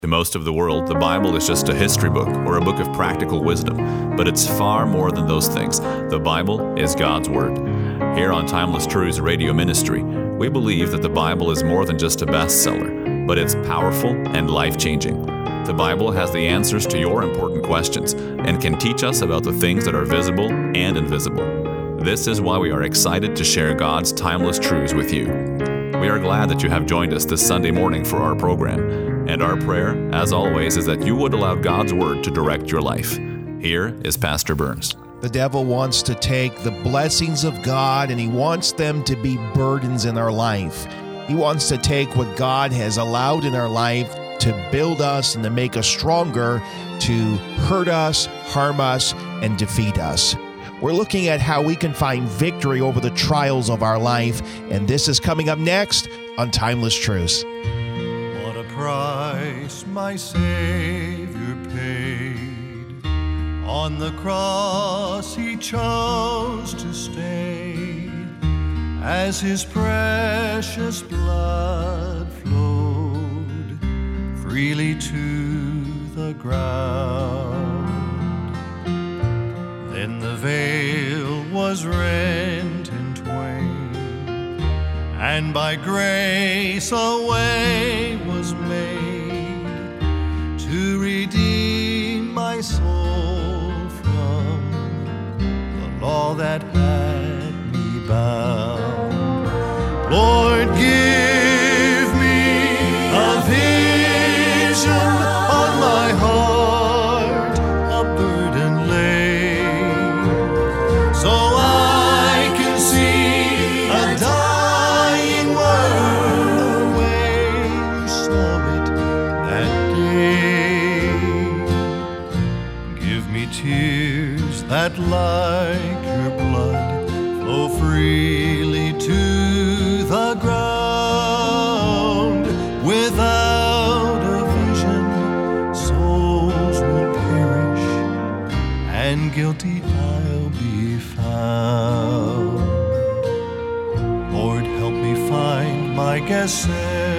To most of the world, the Bible is just a history book or a book of practical wisdom, but it's far more than those things. The Bible is God's Word. Here on Timeless Truths Radio Ministry, we believe that the Bible is more than just a bestseller, but it's powerful and life-changing. The Bible has the answers to your important questions and can teach us about the things that are visible and invisible. This is why we are excited to share God's timeless truths with you. We are glad that you have joined us this Sunday morning for our program, and our prayer, as always, is that you would allow God's Word to direct your life. Here is Pastor Burns. The devil wants to take the blessings of God and he wants them to be burdens in our life. He wants to take what God has allowed in our life to build us and to make us stronger, to hurt us, harm us, and defeat us. We're looking at how we can find victory over the trials of our life, and this is coming up next on Timeless Truths. What a price my Savior paid. On the cross he chose to stay, as his precious blood flowed freely to the ground. Then the veil was rent in twain, and by grace a way was made to redeem my soul from the law that had me bound. Lord, give me a vision on my heart, a burden laid, so I can see a dying world the way you saw it that day. Give me tears that like your blood flow freely to the ground. Without a vision, souls will perish, and guilty I'll be found. Lord, help me find my Gethsemane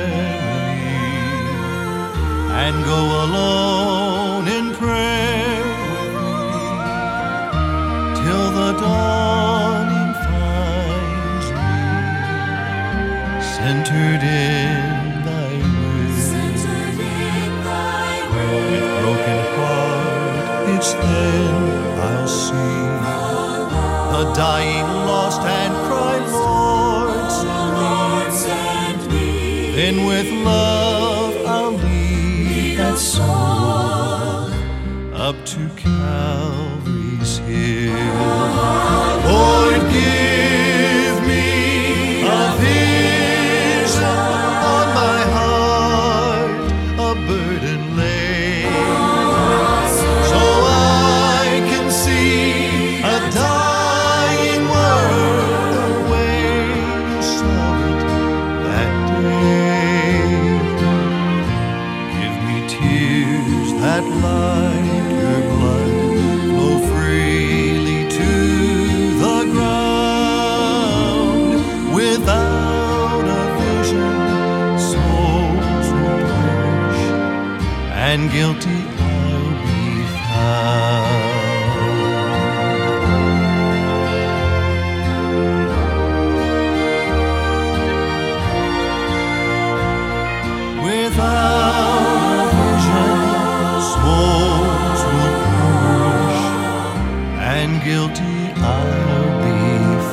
and go alone in prayer with thee till the dawning finds me centered in thy will. With broken heart, it's then I'll see the dying lost and cry, Lord, send me. Then with love I'll lead that soul up to Calvary's hill. Lord, give me a vision on my heart, a burden laid, so I can see a dying world the way you saw it that day. Give me tears that like your blood flow freely to the ground. Without a vision, souls will perish, and guilty I'll be found. Without a vision, souls will perish, and guilty I'll be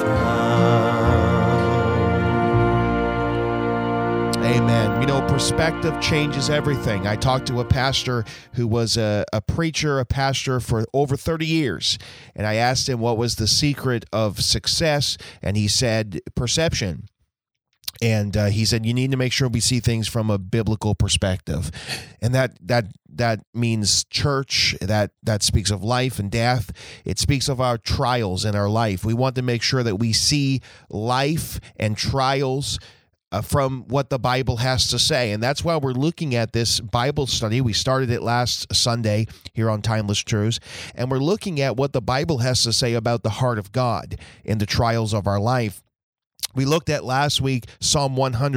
found. Amen. You know, perspective changes everything. I talked to a pastor who was a preacher, a pastor for over 30 years, and I asked him what was the secret of success, and he said perception. And he said, you need to make sure we see things from a biblical perspective. And that means church, that speaks of life and death. It speaks of our trials in our life. We want to make sure that we see life and trials from what the Bible has to say. And that's why we're looking at this Bible study. We started it last Sunday here on Timeless Truths, and we're looking at what the Bible has to say about the heart of God in the trials of our life. We looked at last week Psalm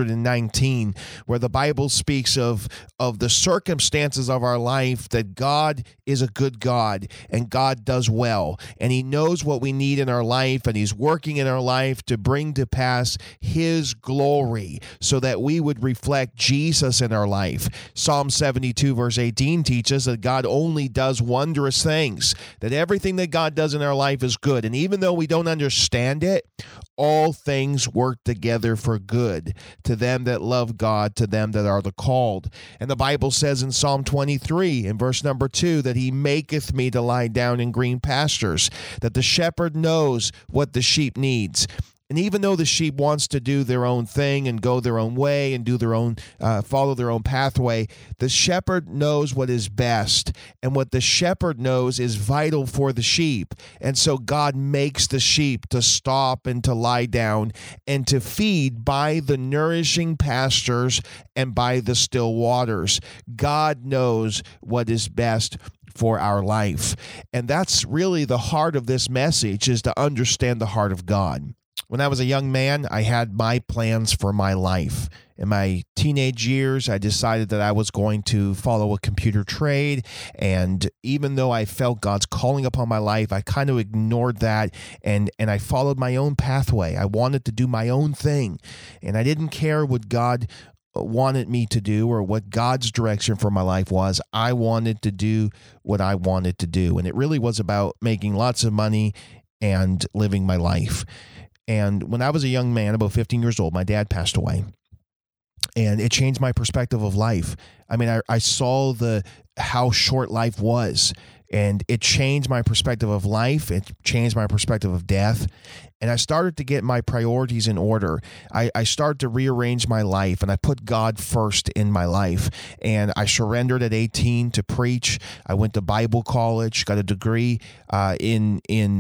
119, where the Bible speaks of the circumstances of our life, that God is a good God and God does well. And he knows what we need in our life, and he's working in our life to bring to pass his glory so that we would reflect Jesus in our life. Psalm 72 verse 18 teaches that God only does wondrous things, that everything that God does in our life is good. And even though we don't understand it, all things work together for good to them that love God, to them that are the called. And the Bible says in Psalm 23, in verse number 2, that he maketh me to lie down in green pastures, that the shepherd knows what the sheep needs. And even though the sheep wants to do their own thing and go their own way and do their own, follow their own pathway, the shepherd knows what is best. And what the shepherd knows is vital for the sheep. And so God makes the sheep to stop and to lie down and to feed by the nourishing pastures and by the still waters. God knows what is best for our life. And that's really the heart of this message, is to understand the heart of God. When I was a young man, I had my plans for my life. In my teenage years, I decided that I was going to follow a computer trade. And even though I felt God's calling upon my life, I kind of ignored that and I followed my own pathway. I wanted to do my own thing. And I didn't care what God wanted me to do or what God's direction for my life was. I wanted to do what I wanted to do. And it really was about making lots of money and living my life. And when I was a young man, about 15 years old, my dad passed away. And it changed my perspective of life. I mean, I saw how short life was. And it changed my perspective of life. It changed my perspective of death. And I started to get my priorities in order. I started to rearrange my life, and I put God first in my life. And I surrendered at 18 to preach. I went to Bible college, got a degree in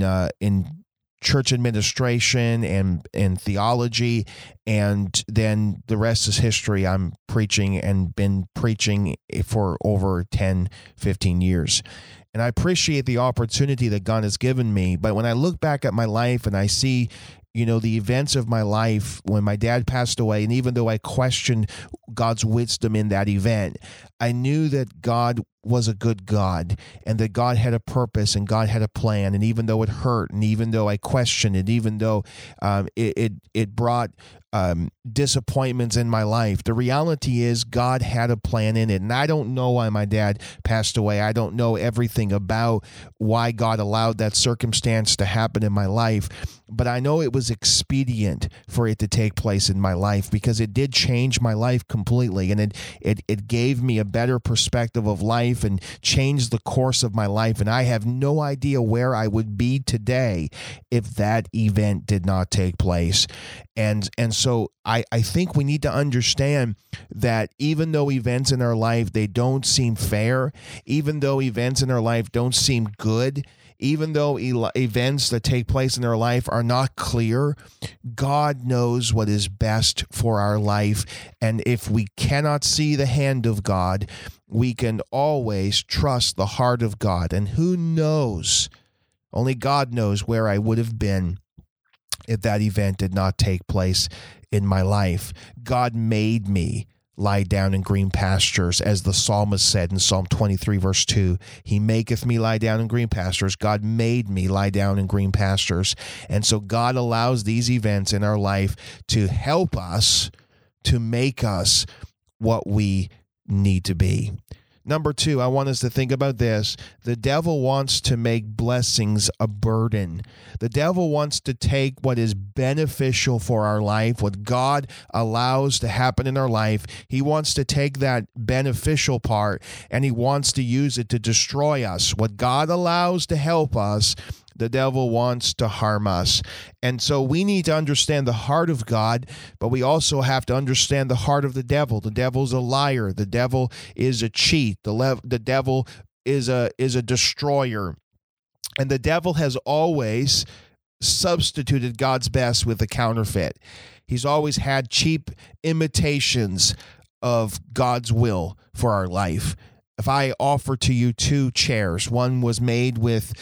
church administration and theology, and then the rest is history. I'm preaching and been preaching for over 10, 15 years. And I appreciate the opportunity that God has given me. But when I look back at my life and I see, the events of my life when my dad passed away, and even though I questioned God's wisdom in that event, I knew that God was a good God and that God had a purpose and God had a plan. And even though it hurt, and even though I questioned it, even though it brought disappointments in my life, the reality is God had a plan in it. And I don't know why my dad passed away. I don't know everything about why God allowed that circumstance to happen in my life, but I know it was expedient for it to take place in my life, because it did change my life completely. And it gave me a better perspective of life and changed the course of my life. And I have no idea where I would be today if that event did not take place. And so I think we need to understand that even though events in our life, they don't seem fair, even though events in our life don't seem good, even though events that take place in our life are not clear, God knows what is best for our life. And if we cannot see the hand of God, we can always trust the heart of God. And who knows? Only God knows where I would have been if that event did not take place in my life. God made me lie down in green pastures, as the psalmist said in Psalm 23, verse 2. He maketh me lie down in green pastures. God made me lie down in green pastures. And so God allows these events in our life to help us, to make us what we need to be. Number 2, I want us to think about this. The devil wants to make blessings a burden. The devil wants to take what is beneficial for our life, what God allows to happen in our life. He wants to take that beneficial part and he wants to use it to destroy us. What God allows to help us, the devil wants to harm us. And so we need to understand the heart of God, but we also have to understand the heart of the devil. The devil's a liar. The devil is a cheat. The devil is a destroyer. And the devil has always substituted God's best with a counterfeit. He's always had cheap imitations of God's will for our life. if I offer to you 2 chairs, one was made with,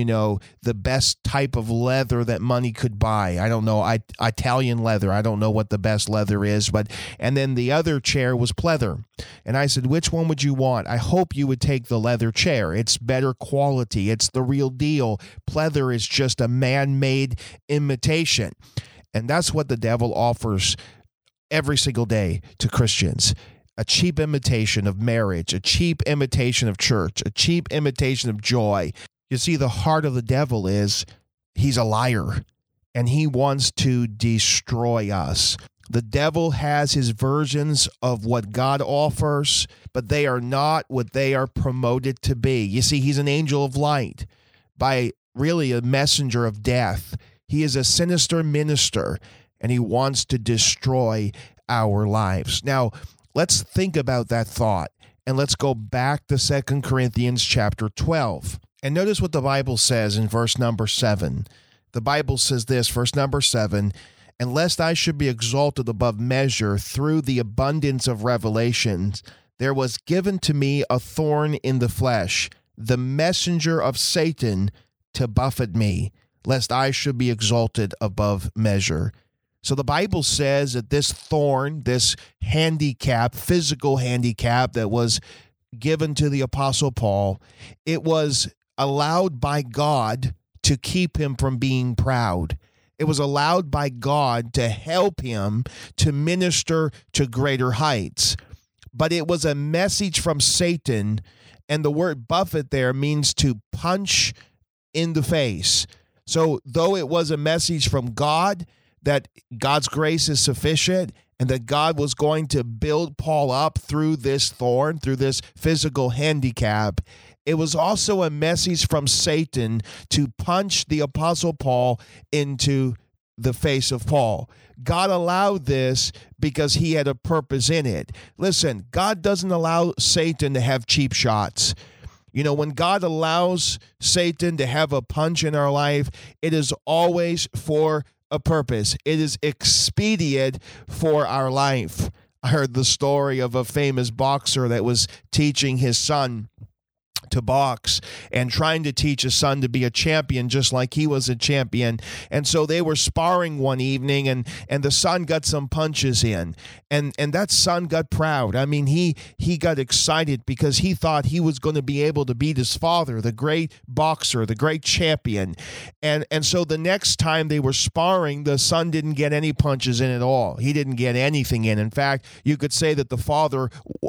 the best type of leather that money could buy. I don't know, Italian leather. I don't know what the best leather is, and then the other chair was pleather. And I said, which one would you want? I hope you would take the leather chair. It's better quality. It's the real deal. Pleather is just a man-made imitation. And that's what the devil offers every single day to Christians. A cheap imitation of marriage, a cheap imitation of church, a cheap imitation of joy. You see, the heart of the devil is he's a liar, and he wants to destroy us. The devil has his versions of what God offers, but they are not what they are promoted to be. You see, he's an angel of light, by really a messenger of death. He is a sinister minister, and he wants to destroy our lives. Now, let's think about that thought, and let's go back to 2 Corinthians chapter 12. And notice what the Bible says in verse number 7. The Bible says this, verse number 7, "And lest I should be exalted above measure through the abundance of revelations, there was given to me a thorn in the flesh, the messenger of Satan to buffet me, lest I should be exalted above measure." So the Bible says that this thorn, this handicap, physical handicap that was given to the Apostle Paul, it was allowed by God to keep him from being proud. It was allowed by God to help him to minister to greater heights. But it was a message from Satan, and the word buffet there means to punch in the face. So though it was a message from God, that God's grace is sufficient, and that God was going to build Paul up through this thorn, through this physical handicap, it was also a message from Satan to punch the Apostle Paul into the face of Paul. God allowed this because he had a purpose in it. Listen, God doesn't allow Satan to have cheap shots. When God allows Satan to have a punch in our life, it is always for a purpose. It is expedient for our life. I heard the story of a famous boxer that was teaching his son to box and trying to teach his son to be a champion just like he was a champion. And so they were sparring one evening, and the son got some punches in, and that son got proud. I mean, he got excited because he thought he was going to be able to beat his father, the great boxer, the great champion. And so the next time they were sparring, the son didn't get any punches in at all. He didn't get anything in. In fact, you could say that the father,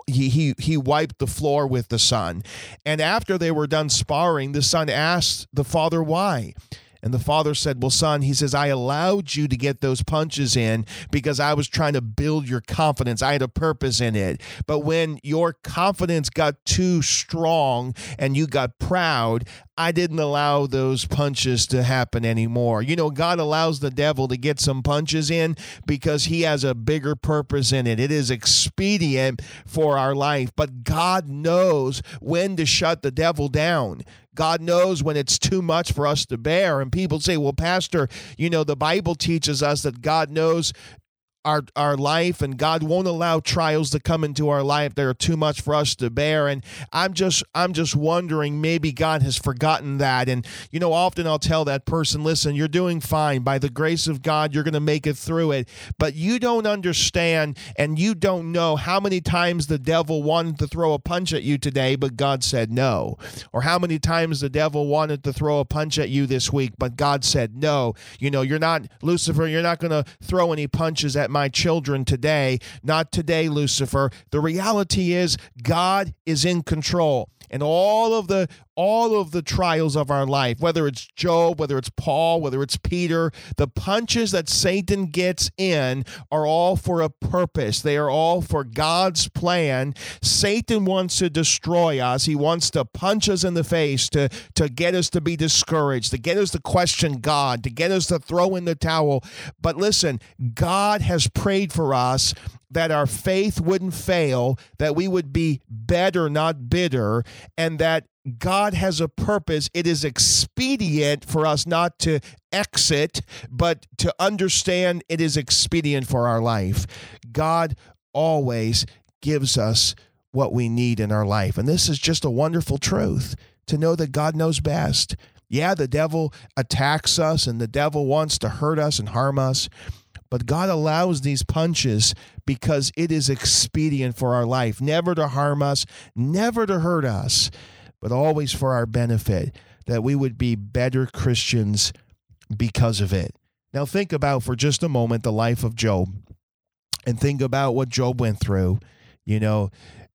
he wiped the floor with the son. And after they were done sparring, the son asked the father why. And the father said, well, son, he says, I allowed you to get those punches in because I was trying to build your confidence. I had a purpose in it. But when your confidence got too strong and you got proud, I didn't allow those punches to happen anymore. God allows the devil to get some punches in because he has a bigger purpose in it. It is expedient for our life, but God knows when to shut the devil down. God knows when it's too much for us to bear. And people say, well, Pastor, the Bible teaches us that God knows our life, and God won't allow trials to come into our life that are too much for us to bear. And I'm just wondering, maybe God has forgotten that. And often I'll tell that person, listen, you're doing fine. By the grace of God, you're going to make it through it. But you don't understand, and you don't know how many times the devil wanted to throw a punch at you today, but God said no. Or how many times the devil wanted to throw a punch at you this week, but God said no. You're not, Lucifer, you're not going to throw any punches at my children today. Not today, Lucifer. The reality is God is in control. And all of the trials of our life, whether it's Job, whether it's Paul, whether it's Peter, the punches that Satan gets in are all for a purpose. They are all for God's plan. Satan wants to destroy us. He wants to punch us in the face, to get us to be discouraged, to get us to question God, to get us to throw in the towel. But listen, God has prayed for us that our faith wouldn't fail, that we would be better, not bitter, and that God has a purpose. It is expedient for us not to exit, but to understand it is expedient for our life. God always gives us what we need in our life. And this is just a wonderful truth, to know that God knows best. Yeah, the devil attacks us and the devil wants to hurt us and harm us, but God allows these punches because it is expedient for our life, never to harm us, never to hurt us, but always for our benefit, that we would be better Christians because of it. Now think about for just a moment the life of Job, and think about what Job went through. You know,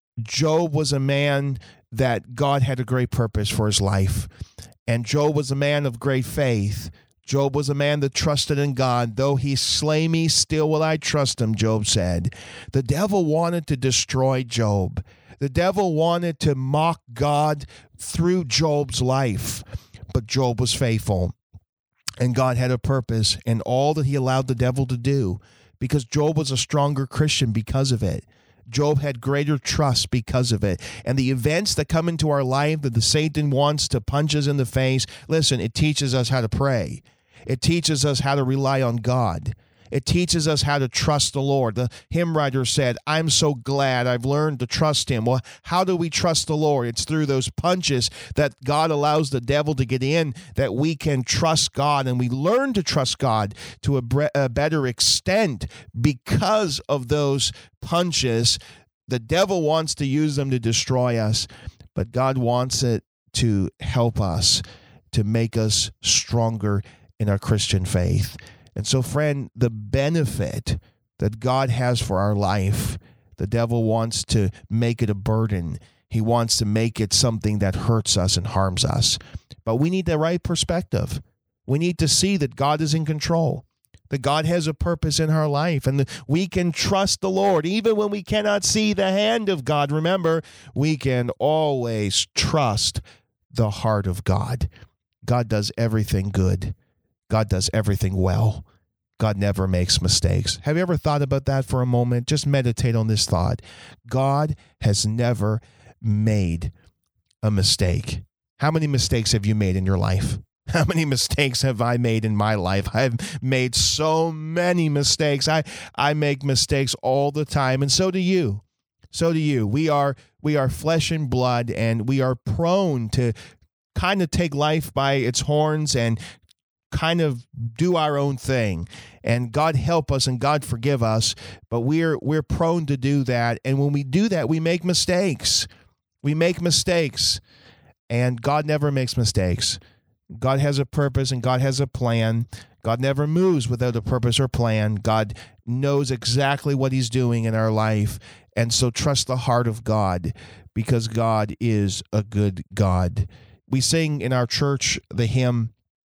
Job was a man that God had a great purpose for his life. And Job was a man of great faith. Job was a man that trusted in God. Though he slay me, still will I trust him, Job said. The devil wanted to destroy Job. The devil wanted to mock God through Job's life. But Job was faithful. And God had a purpose in all that he allowed the devil to do, because Job was a stronger Christian because of it. Job had greater trust because of it. And the events that come into our life that the Satan wants to punch us in the face, listen, it teaches us how to pray. It teaches us how to rely on God. It teaches us how to trust the Lord. The hymn writer said, I'm so glad I've learned to trust him. Well, how do we trust the Lord? It's through those punches that God allows the devil to get in, that we can trust God, and we learn to trust God to a better extent because of those punches. The devil wants to use them to destroy us, but God wants it to help us, to make us stronger in our Christian faith. And so, friend, the benefit that God has for our life, the devil wants to make it a burden. He wants to make it something that hurts us and harms us. But we need the right perspective. We need to see that God is in control, that God has a purpose in our life, and that we can trust the Lord. Even when we cannot see the hand of God, remember, we can always trust the heart of God. God does everything good. God does everything well. God never makes mistakes. Have you ever thought about that for a moment? Just meditate on this thought. God has never made a mistake. How many mistakes have you made in your life? How many mistakes have I made in my life? I've made so many mistakes. I make mistakes all the time, and so do you. So do you. We are flesh and blood, and we are prone to kind of take life by its horns and kind of do our own thing. And God help us and God forgive us, but we're prone to do that. And when we do that, we make mistakes. We make mistakes, and God never makes mistakes. God has a purpose and God has a plan. God never moves without a purpose or plan. God knows exactly what he's doing in our life. And so trust the heart of God, because God is a good God. We sing in our church the hymn,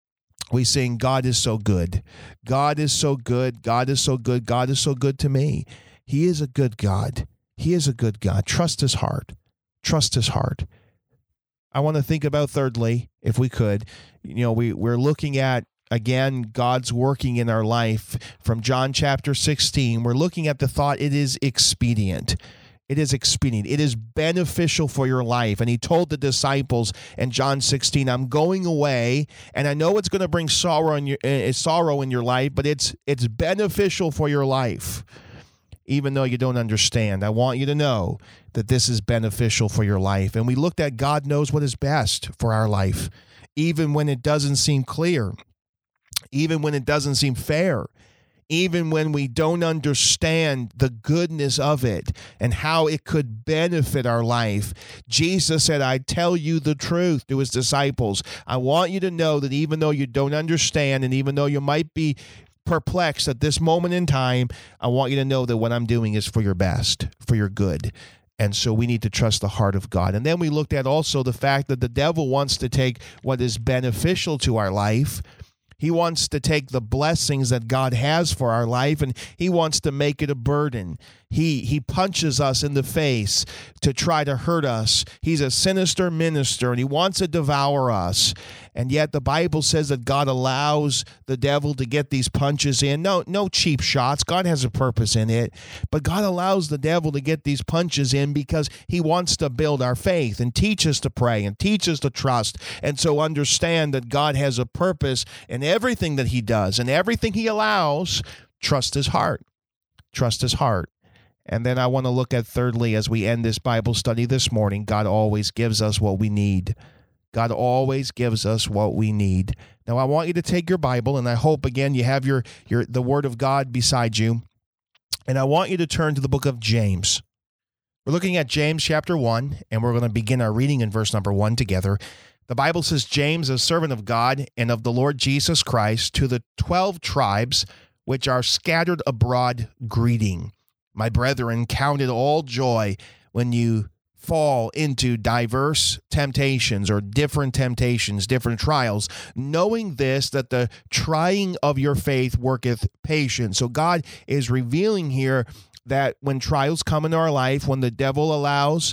we sing, God is so good. God is so good. God is so good. God is so good to me. He is a good God. He is a good God. Trust his heart. Trust his heart. I want to think about thirdly, if we could, we're looking at, again, God's working in our life from John chapter 16. We're looking at the thought, it is expedient. It is expedient. It is beneficial for your life. And he told the disciples in John 16, I'm going away, and I know it's going to bring sorrow in your life, but it's beneficial for your life. Even though you don't understand, I want you to know that this is beneficial for your life. And we looked at God knows what is best for our life, even when it doesn't seem clear, even when it doesn't seem fair, even when we don't understand the goodness of it and how it could benefit our life. Jesus said, I tell you the truth to his disciples. I want you to know that even though you don't understand, and even though you might be perplexed at this moment in time, I want you to know that what I'm doing is for your best, for your good. And so we need to trust the heart of God. And then we looked at also the fact that the devil wants to take what is beneficial to our life. He wants to take the blessings that God has for our life, and he wants to make it a burden. He punches us in the face to try to hurt us. He's a sinister minister, and he wants to devour us. And yet the Bible says that God allows the devil to get these punches in. No cheap shots. God has a purpose in it. But God allows the devil to get these punches in because he wants to build our faith and teach us to pray and teach us to trust. And so understand that God has a purpose in everything that he does and everything he allows. Trust his heart. Trust his heart. And then I want to look at thirdly, as we end this Bible study this morning, God always gives us what we need. God always gives us what we need. Now, I want you to take your Bible, and I hope, again, you have the Word of God beside you. And I want you to turn to the book of James. We're looking at James chapter 1, and we're going to begin our reading in verse number 1 together. The Bible says, James, a servant of God and of the Lord Jesus Christ, to the 12 tribes which are scattered abroad, greeting. My brethren, count it all joy when you fall into diverse temptations or different temptations, different trials, knowing this, that the trying of your faith worketh patience. So God is revealing here that when trials come into our life, when God allows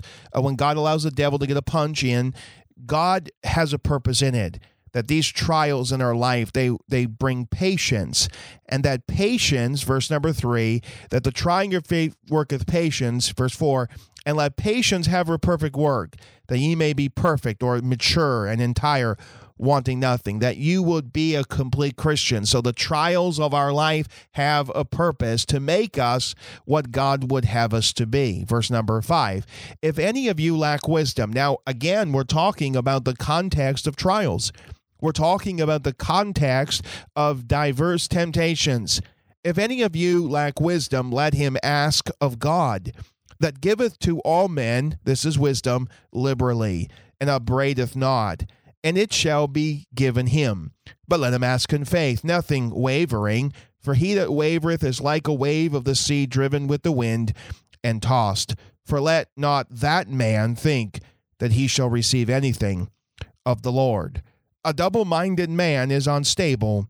the devil to get a punch in, God has a purpose in it. That these trials in our life, they bring patience. And that patience, verse number 3, that the trying your faith worketh patience, verse 4, and let patience have her perfect work, that ye may be perfect or mature and entire, wanting nothing, that you would be a complete Christian. So the trials of our life have a purpose to make us what God would have us to be. Verse number 5, if any of you lack wisdom. Now, again, we're talking about the context of trials. We're talking about the context of diverse temptations. If any of you lack wisdom, let him ask of God, that giveth to all men, this is wisdom, liberally, and upbraideth not, and it shall be given him. But let him ask in faith, nothing wavering, for he that wavereth is like a wave of the sea driven with the wind and tossed. For let not that man think that he shall receive anything of the Lord. A double-minded man is unstable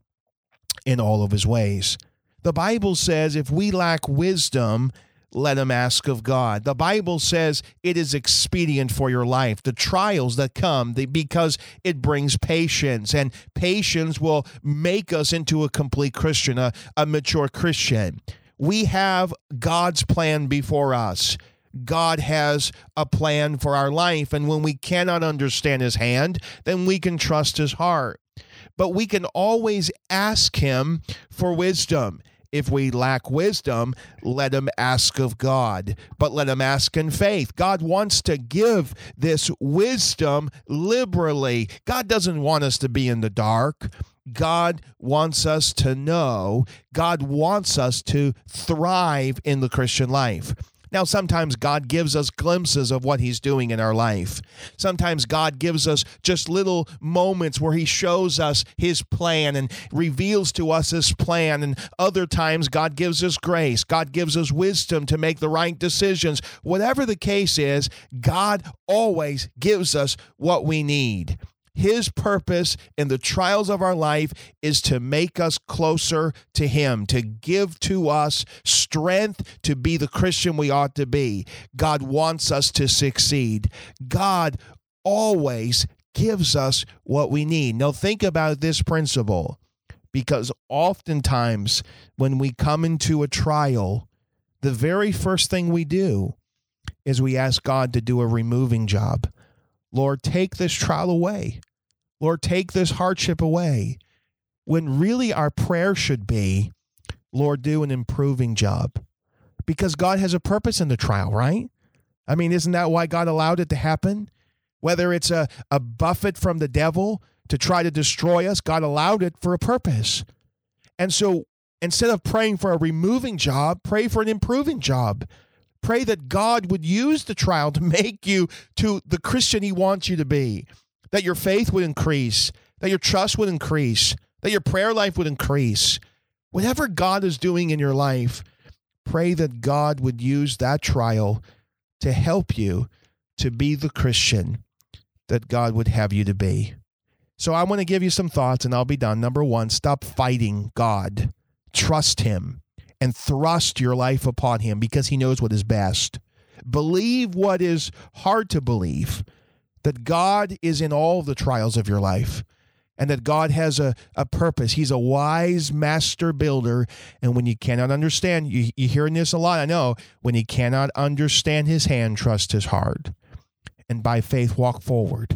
in all of his ways. The Bible says if we lack wisdom, let him ask of God. The Bible says it is expedient for your life, the trials that come, because it brings patience, and patience will make us into a complete Christian, a mature Christian. We have God's plan before us. God has a plan for our life, and when we cannot understand his hand, then we can trust his heart. But we can always ask him for wisdom. If we lack wisdom, let him ask of God, but let him ask in faith. God wants to give this wisdom liberally. God doesn't want us to be in the dark. God wants us to know. God wants us to thrive in the Christian life. Now, sometimes God gives us glimpses of what he's doing in our life. Sometimes God gives us just little moments where he shows us his plan and reveals to us his plan. And other times, God gives us grace. God gives us wisdom to make the right decisions. Whatever the case is, God always gives us what we need. His purpose in the trials of our life is to make us closer to him, to give to us strength to be the Christian we ought to be. God wants us to succeed. God always gives us what we need. Now think about this principle, because oftentimes when we come into a trial, the very first thing we do is we ask God to do a removing job. Lord, take this trial away. Lord, take this hardship away. When really our prayer should be, Lord, do an improving job. Because God has a purpose in the trial, right? I mean, isn't that why God allowed it to happen? Whether it's a buffet from the devil to try to destroy us, God allowed it for a purpose. And so instead of praying for a removing job, pray for an improving job. Pray that God would use the trial to make you to the Christian he wants you to be, that your faith would increase, that your trust would increase, that your prayer life would increase. Whatever God is doing in your life, pray that God would use that trial to help you to be the Christian that God would have you to be. So I want to give you some thoughts and I'll be done. Number one, stop fighting God. Trust him and thrust your life upon him because he knows what is best. Believe what is hard to believe, that God is in all the trials of your life and that God has a purpose. He's a wise master builder. And when you cannot understand, you're hearing this a lot, I know, when you cannot understand his hand, trust his heart. And by faith, walk forward.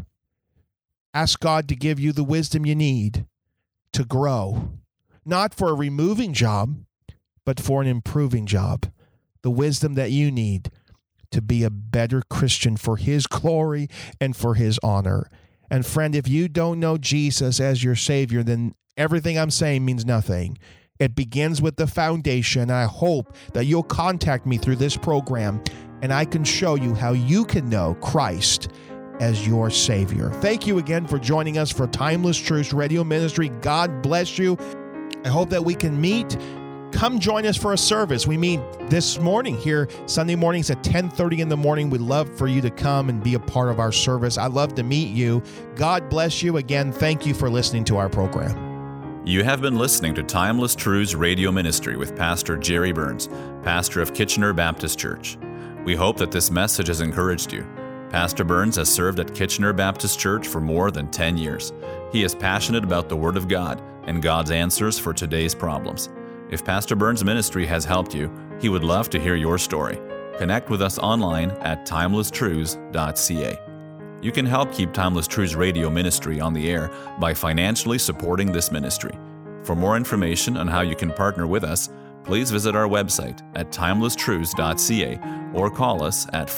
Ask God to give you the wisdom you need to grow, not for a removing job, but for an improving job. the wisdom that you need to be a better Christian for His glory and for His honor. And friend, if you don't know Jesus as your Savior, then everything I'm saying means nothing. It begins with the foundation, and I hope that you'll contact me through this program, and I can show you how you can know Christ as your Savior. Thank you again for joining us for Timeless Truths Radio Ministry. God bless you. I hope that we can meet. Come join us for a service. We meet this morning here, Sunday mornings at 10:30 in the morning. We'd love for you to come and be a part of our service. I'd love to meet you. God bless you. Again, thank you for listening to our program. You have been listening to Timeless Truths Radio Ministry with Pastor Jerry Burns, pastor of Kitchener Baptist Church. We hope that this message has encouraged you. Pastor Burns has served at Kitchener Baptist Church for more than 10 years. He is passionate about the Word of God and God's answers for today's problems. If Pastor Burns' ministry has helped you, he would love to hear your story. Connect with us online at timelesstruths.ca. You can help keep Timeless Truths Radio Ministry on the air by financially supporting this ministry. For more information on how you can partner with us, please visit our website at timelesstruths.ca or call us at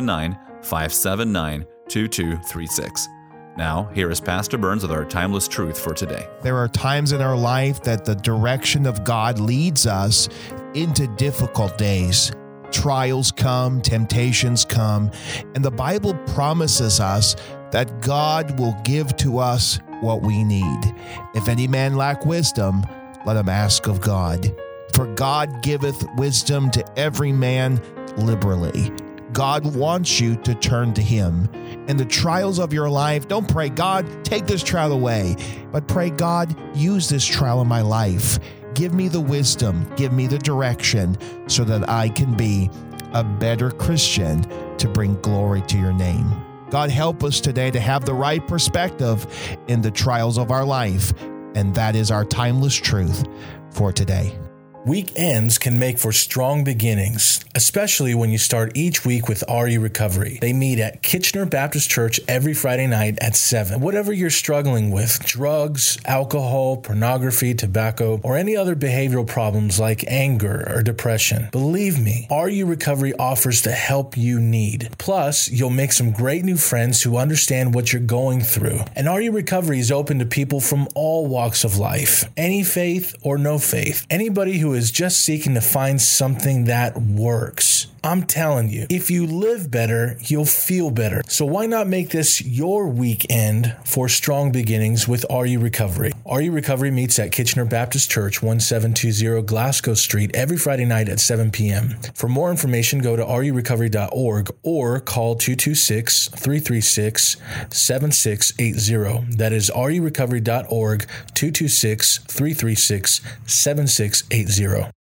519-579-2236. Now, here is Pastor Burns with our Timeless Truth for today. There are times in our life that the direction of God leads us into difficult days. Trials come, temptations come, and the Bible promises us that God will give to us what we need. If any man lack wisdom, let him ask of God. For God giveth wisdom to every man liberally. God wants you to turn to Him. In the trials of your life, don't pray, God, take this trial away, but pray, God, use this trial in my life. Give me the wisdom, give me the direction so that I can be a better Christian to bring glory to your name. God, help us today to have the right perspective in the trials of our life, and that is our timeless truth for today. Weekends can make for strong beginnings, especially when you start each week with RE Recovery. They meet at Kitchener Baptist Church every Friday night at 7. Whatever you're struggling with, drugs, alcohol, pornography, tobacco, or any other behavioral problems like anger or depression, believe me, RE Recovery offers the help you need. Plus, you'll make some great new friends who understand what you're going through. And RE Recovery is open to people from all walks of life, any faith or no faith, anybody who is just seeking to find something that works. I'm telling you, if you live better, you'll feel better. So why not make this your weekend for strong beginnings with RE Recovery? RE Recovery meets at Kitchener Baptist Church, 1720 Glasgow Street, every Friday night at 7 p.m. For more information, go to rerecovery.org or call 226-336-7680. That is rerecovery.org, 226-336-7680.